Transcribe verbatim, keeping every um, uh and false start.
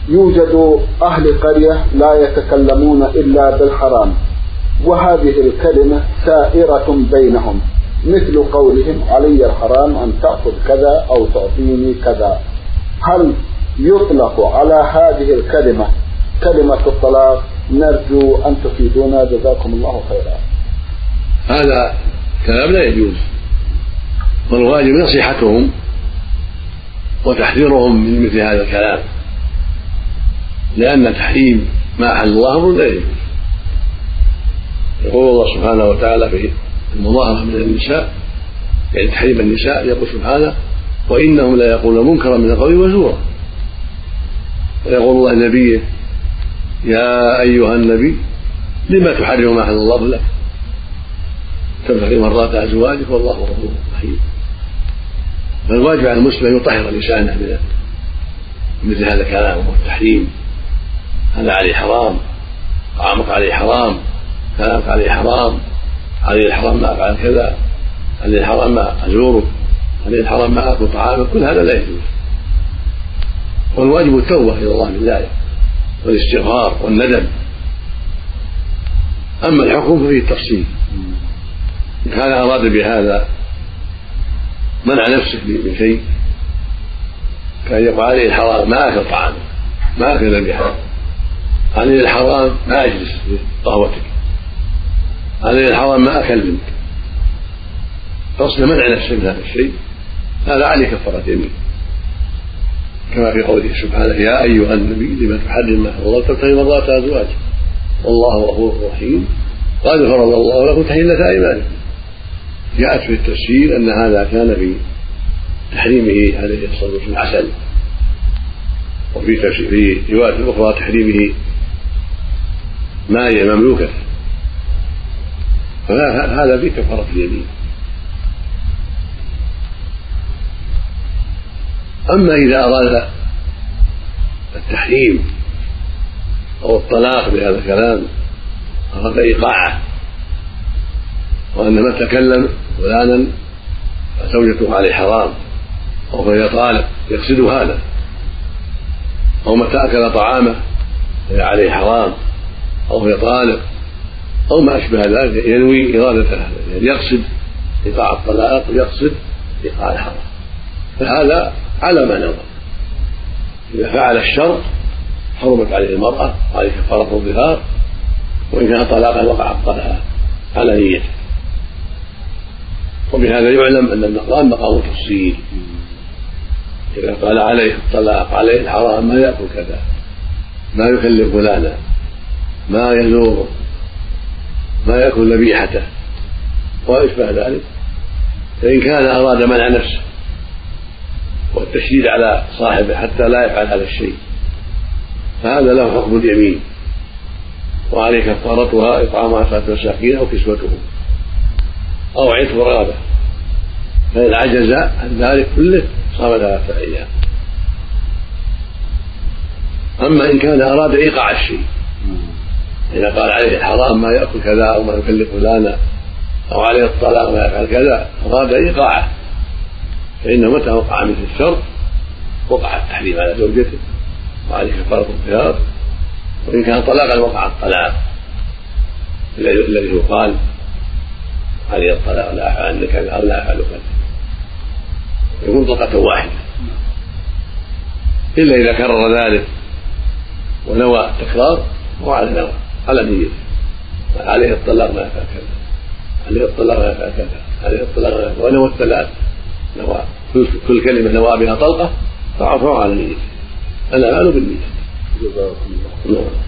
يوجد أهل قرية لا يتكلمون إلا بالحرام، وهذه الكلمة سائرة بينهم، مثل قولهم علي الحرام أن تأخذ كذا أو تعطيني كذا. هل يطلق على هذه الكلمة كلمة الطلاق؟ نرجو أن تفيدونا جزاكم الله خيرا. هذا كلام لا يجوز، والواجب نصيحتهم وتحذيرهم من مثل هذا الكلام، لأن تحريم ما أحل الله أمر لا يجوز. يقول الله سبحانه وتعالى في المظاهرة من النساء، يعني تحريم النساء، يقول سبحانه وإنهم لا يقولون منكرا من القول وزورا. ويقول الله لنبيه يا أيها النبي لما تحرم ما أحل الله لك تبتغي مرات أزواجك والله غفور رحيم. فالواجب على المسلم أن يطهر لسانه من مثل هذا الكلام والتحريم. هذا عليه حرام، طعامك عليه حرام، كلامك عليه حرام، عليه الحرام ما أفعل كذا، عليه الحرام ما أزورك، عليه الحرام ما أكل طعامك، كل هذا لا يجوز. والواجب التوبة إلى الله من ذلك والاستغفار والندم. أما الحكم ففيه التفصيل، إن كان أراد بهذا منع نفسه من شيء كان يقول عليه الحرام ما أكل طعامك، ما أكل ذبيحتك، عليه الحرام ما أجلس في قهوتك، عليه الحرام ما أكلمك، قصد منع نفسه من هذا الشيء، هذا عليه كفارة يمين، كما في قوله سبحانه يا أيها النبي لما تحرم ما أحل الله تبتغي مرضات أزواجك والله غفور رحيم قد فرض الله لكم تحلة أيمانكم. جاءت في التفسير أن هذا كان في تحريمه عليه الصلاة والسلام العسل، وفي تفسير في رواية أخرى تحريمه ماء مملوكة، فهذا في كفارة اليمين. أما إذا أراد التحريم أو الطلاق بهذا الكلام، أراد إيقاعه وأن من تكلم فلانا فزوجته عليه حرام أو فهي طالق يقصد هذا، أو متى أكل طعامه فهي عليه حرام أو هي طالق أو ما أشبه ذلك، ينوي إرادة هذا، يعني يقصد إيقاع الطلاق ويقصد إيقاع الحرام، فهذا على ما نظر. إذا فعل الشر حرمت عليه المرأة وعليه كفارة الظهار، وإن كان طلاقا وقع الطلاق على نيته. وبهذا يعلم أن المقام مقام تفصيل، إذا قال عليه الطلاق عليه الحرام ما يأكل كذا، ما يكلم فلانا، ما يزوره، ما يأكل ذبيحته وإشبه ذلك، فإن كان أراد منع نفسه والتشديد على صاحبه حتى لا يفعل هذا الشيء فهذا له حكم اليمين، وعليه كفارتها إطعام عشرة مساكين أو كسوتهم أو عتق رقبة، فإن عجز عن ذلك كله صام ثلاثة أيام. أما إن كان أراد إيقاع الشيء، إذا قال عليه الحرام ما يأكل كذا أو ما يكلف فلانا أو عليه الطلاق ما يفعل كذا، أراد إيقاعه، فإنه متى وقع مثل الشر وقع التحريم على زوجته وعليه كفارة الظهار، وإن كان طلاقا وقع الطلاق الذي هو قال عليه الطلاق لا أفعل كذا أو لا أفعل كذا، يكون طلقة واحدة، إلا إذا كرر ذلك ونوى التكرار وعلى نوى على نيته، عليه الطلاق ما يفعل كذا، عليه الطلاق ما يفعل كذا، عليه الطلاق ما يفعل، ونوى الثلاث، نوى كل كلمة نوى بها طلقة فعفوا على نيته، الأعمال بالنية.